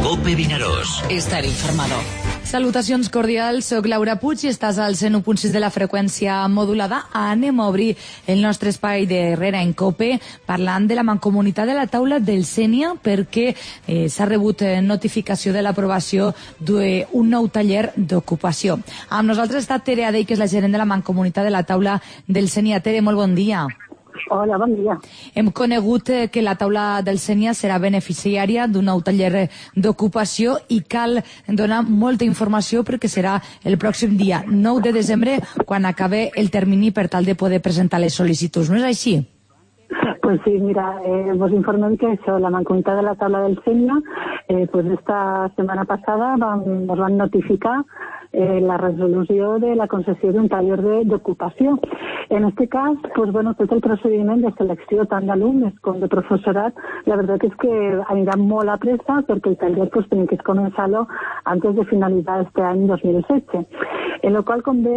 COPE Vinaròs. Estar informado. Salutacions cordials, soc Laura Puig i estàs al 101.6 de la freqüència modulada. Anem a obrir el nostre espai de Herrera en COPE parlant de la mancomunitat de la taula del Sénia perquè s'ha rebut notificació de l'aprovació d'un nou taller d'ocupació. Amb nosaltres està Tere Adey, que és la gerent de la mancomunitat de la taula del Sénia. Tere, molt bon dia. Hola, bon dia. Hem conegut que la taula del Sénia serà beneficiària d'un nou taller d'ocupació i cal donar molta informació perquè serà el pròxim dia 9 de desembre quan acabe el termini per tal de poder presentar les sol·licituds. No és així? Pues sí, mira, vos informem que això, la mancomunitat de la taula del Sénia, pues esta setmana passada nos van notificar la resolució de la concessió d'un taller d'ocupació. En este cas, pues bueno, tot el procediment de selecció tant d'alumnes com de professorat, la veritat és que anirà molt a pressa perquè el taller pues tenim que començar-lo antes de finalitzar este any 2016. En lo qual convé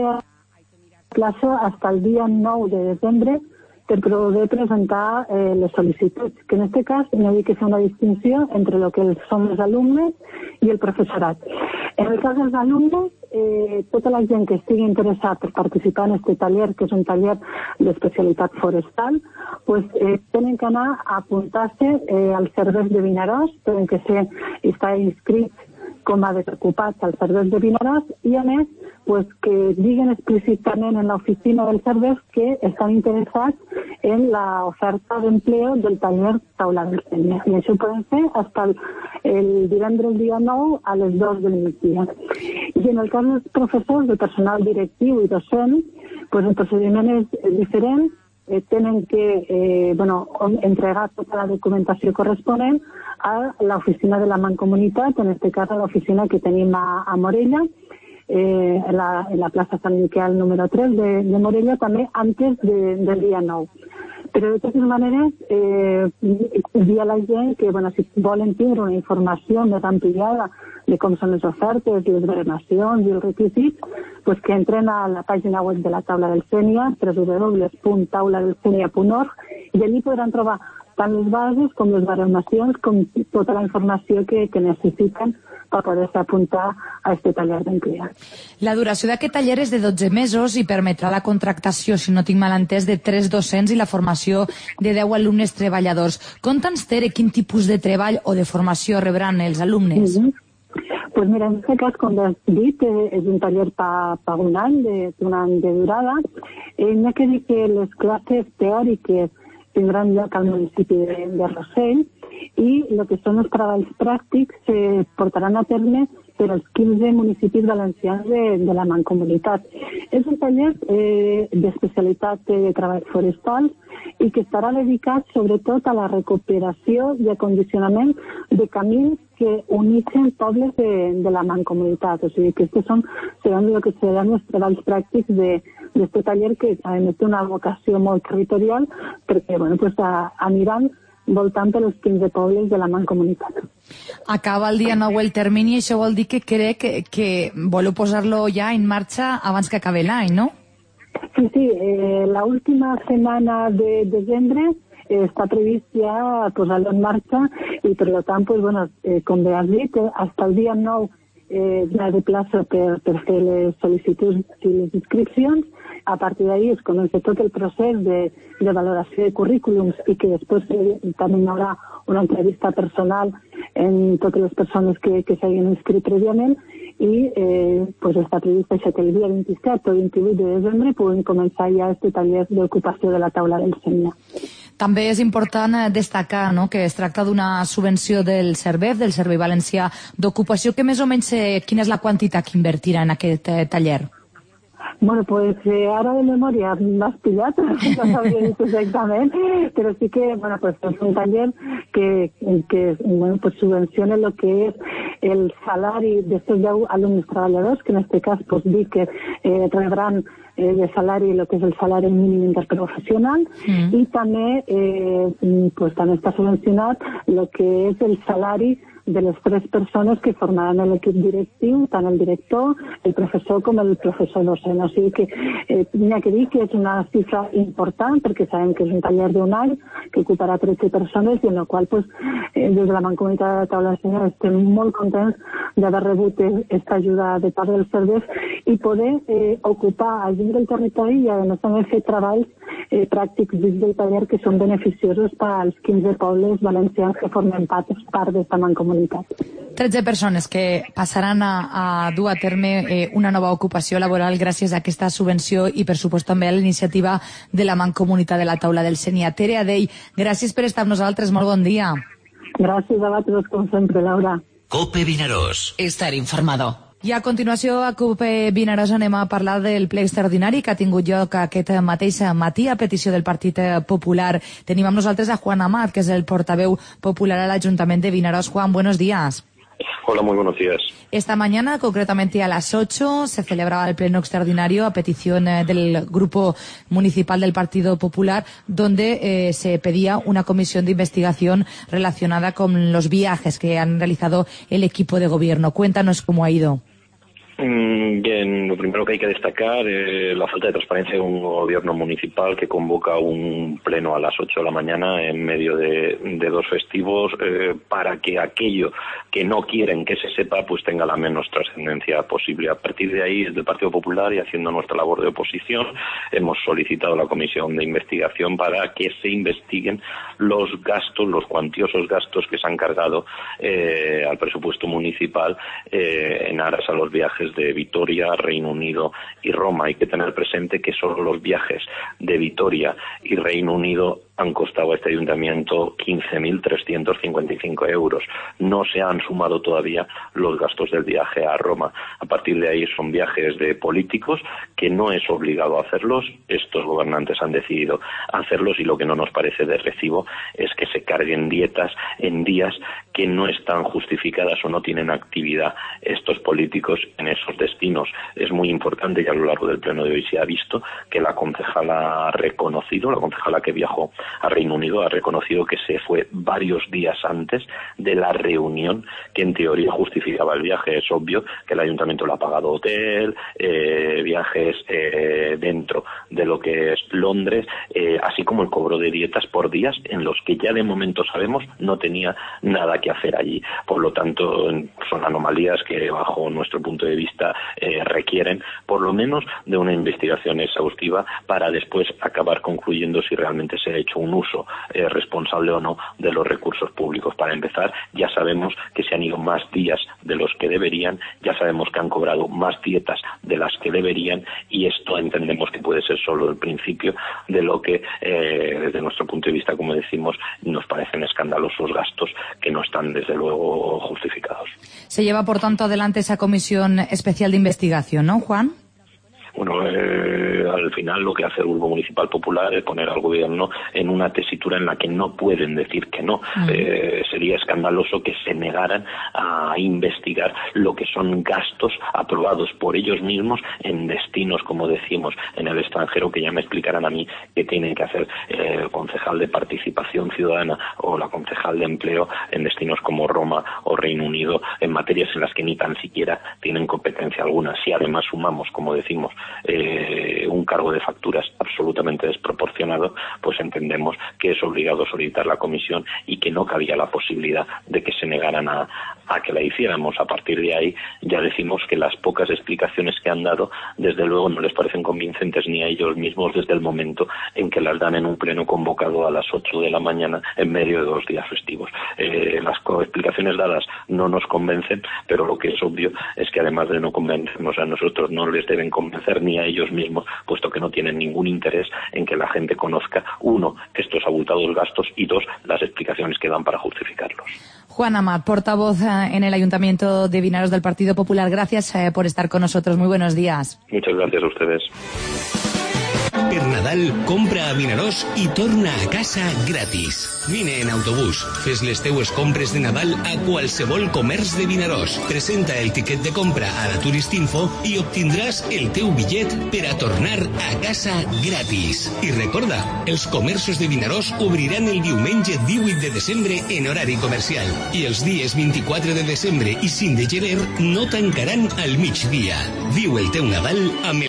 plazo hasta el día 9 de desembre per poder presentar les sol·licituds, que en aquest cas no hi ha que fer una distinció entre el que són els alumnes i el professorat. En el cas dels alumnes, tota la gent que estigui interessada per participar en aquest taller, que és un taller d'especialitat forestal, pues tenen que anar a apuntar-se als serveis de Vinaròs, tenen que estar inscrits com a desocupats als serveis de Vinaròs i, a més, pues, que diguen explícitament en l'oficina dels serveis que estan interessats en l'oferta d'empleo del taller taula del Sénia. I això ho poden fer fins el divendres dia 9 a les 2 del migdia. I en el cas dels professors, del personal directiu i docent, pues, el procediment és diferent. Tenen que entregar tota la documentació corresponent a l'oficina de la mancomunitat, en aquest cas a l'oficina que tenim a Morella, en la plaça Sant Miquel número 3 de Morella, també antes del dia 9. Però de totes maneres, dir a la gent que si volen tindre una informació més ampliada de com són les ofertes, les baremacions i els requisits, pues que entren a la pàgina web de la taula del Sénia, www.tauladelsenia.org, i allí podran trobar tant les bases com les baremacions, com tota la informació que necessiten per poder-se apuntar a aquest taller d'empleo. La duració d'aquest taller és de 12 mesos i permetrà la contractació, si no tinc mal entès, de 3 docents i la formació de 10 alumnes treballadors. Conta'ns, Tere, quin tipus de treball o de formació rebran els alumnes? Pues mira, en aquest cas, com has dit, és un taller per un any de durada. N'hi ha que dir que les classes teòriques tindran lloc al municipi de Rossell i el que són els treballs pràctics se portaran a terme per als 15 municipis valencians de la mancomunitat. És un taller d'especialitat de treballs forestals i que estarà dedicat sobretot a la recuperació i acondicionament de camins que uneixen pobles de la mancomunitat. O sigui que aquests seran el que seran els treballs pràctics d'aquest taller, que a més té una vocació molt territorial perquè aniran voltant per els 15 pobles de la mancomunitat. Acaba el dia 9 el termini i això vol dir que crec que voleu posar-lo ja en marxa abans que acabi l'any, no? Sí, la última setmana de desembre està previst ja posar-lo en marxa i per tant, com bé has dit, fins el dia 9 ja de plaça per fer les sol·licituds i les inscripcions. A partir d'ahir es comença tot el procés de valoració de currículums i que després també hi haurà una entrevista personal en totes les persones que s'hagin inscrit prèviament i està previst que el dia 27 o 28 de desembre puguin començar ja aquest taller d'ocupació de la taula del Sénia. També és important destacar que es tracta d'una subvenció del SERVEF, del Servei Valencià d'Ocupació, que més o menys quina és la quantitat que invertirà en aquest taller? Bueno, pues ara de memòria m'has pillat, no sabria dir exactament, però sí que és un taller que subvenciona el que és el salari d'aquests 10 alumnes treballadors, que en aquest cas dic que rebran de salari el que és el salari mínim interprofessional i també està subvencionat el que és el salari de les 3 persones que formaran l'equip directiu, tant el director, el professor com el professor docent. O sigui que n'hi ha que dir que és una xifra important, perquè sabem que és un taller d'un any que ocuparà 13 persones i en el qual des de la Mancomunitat de la Taula del Sènia estem molt contents d'haver rebut aquesta ajuda de part dels serveis i poder ocupar a gent del territori i a més també fer treballs pràctics dins del taller que són beneficiosos per als 15 pobles valencians que formen part d'esta mancomunitat. 13 persones que passaran a dur a terme una nova ocupació laboral gràcies a aquesta subvenció i, per supost, també a la iniciativa de la Mancomunitat de la Taula del Sènia. Tere Adell, gràcies per estar amb nosaltres. Molt bon dia. Gràcies a vosaltres, com sempre, Laura. COPE Vinaròs. Estar informado. I a continuació, a COPE Vinaròs anem a parlar del ple extraordinari que ha tingut lloc aquest mateix matí a petició del Partit Popular. Tenim amb nosaltres a Juan Amat, que és el portaveu popular a l'Ajuntament de Vinaròs. Juan, buenos días. Hola, muy buenos días. Esta mañana, concretamente a las 8, se celebraba el pleno extraordinario a petición del Grupo Municipal del Partido Popular, donde se pedía una comisión de investigación relacionada con los viajes que han realizado el equipo de gobierno. Cuéntanos cómo ha ido. Bien, lo primero que hay que destacar es la falta de transparencia de un gobierno municipal que convoca un pleno a las 8 de la mañana en medio de 2 festivos para que aquello que no quieren que se sepa pues tenga la menos trascendencia posible. A partir de ahí, desde el Partido Popular y haciendo nuestra labor de oposición, hemos solicitado la comisión de investigación para que se investiguen los gastos, los cuantiosos gastos que se han cargado al presupuesto municipal en aras a los viajes de Vitoria, Reino Unido y Roma. Hay que tener presente que solo los viajes de Vitoria y Reino Unido han costado a este ayuntamiento 15.355 euros. No se han sumado todavía los gastos del viaje a Roma. A partir de ahí son viajes de políticos que no es obligado a hacerlos. Estos gobernantes han decidido hacerlos y lo que no nos parece de recibo es que se carguen dietas en días que no están justificadas o no tienen actividad estos políticos en esos destinos. Es muy importante y a lo largo del pleno de hoy se ha visto que la concejala ha reconocido, la concejala que viajó a Reino Unido ha reconocido que se fue varios días antes de la reunión que en teoría justificaba el viaje. Es obvio que el ayuntamiento le ha pagado hotel, viajes dentro de lo que es Londres, así como el cobro de dietas por días en los que ya de momento sabemos no tenía nada que hacer allí. Por lo tanto, son anomalías que bajo nuestro punto de vista requieren por lo menos de una investigación exhaustiva para después acabar concluyendo si realmente se ha hecho un uso responsable o no de los recursos públicos. Para empezar, ya sabemos que se han ido más días de los que deberían, ya sabemos que han cobrado más dietas de las que deberían y esto entendemos que puede ser solo el principio de lo que desde nuestro punto de vista, como decimos, nos parecen escandalosos gastos que no están desde luego justificados. Se lleva por tanto adelante esa comisión especial de investigación, ¿no, Juan? Bueno, al final lo que hace el Grupo Municipal Popular es poner al gobierno en una tesitura en la que no pueden decir que no. Sería escandaloso que se negaran a investigar lo que son gastos aprobados por ellos mismos en destinos, como decimos, en el extranjero, que ya me explicarán a mí qué tienen que hacer el concejal de Participación Ciudadana o la concejal de Empleo en destinos como Roma o Reino Unido, en materias en las que ni tan siquiera tienen competencia alguna. Si además sumamos, como decimos, un cargo de facturas absolutamente desproporcionado, pues entendemos que es obligado solicitar la comisión y que no cabía la posibilidad de que se negaran a que la hiciéramos. A partir de ahí ya decimos que las pocas explicaciones que han dado desde luego no les parecen convincentes ni a ellos mismos desde el momento en que las dan en un pleno convocado a las 8 de la mañana en medio de 2 días festivos. Las explicaciones dadas no nos convencen, pero lo que es obvio es que además de no convencernos a nosotros, no les deben convencer ni a ellos mismos, puesto que no tienen ningún interés en que la gente conozca, 1, estos abultados gastos y 2, las explicaciones que dan para justificarlos. Juan Amat, portavoz en el Ayuntamiento de Vinaròs del Partido Popular, gracias por estar con nosotros. Muy buenos días. Muchas gracias a ustedes. Per Nadal, compra a Vinaròs i torna a casa gratis. Vine en autobús, fes les teues compres de Nadal a qualsevol comerç de Vinaròs. Presenta el tiquet de compra a la Turistinfo i obtindràs el teu bitllet per a tornar a casa gratis. I recorda, els comerços de Vinaròs obriran el diumenge 18 de desembre en horari comercial i els dies 24 de desembre i 5 de gener no tancaran al migdia. Viu el teu Nadal amb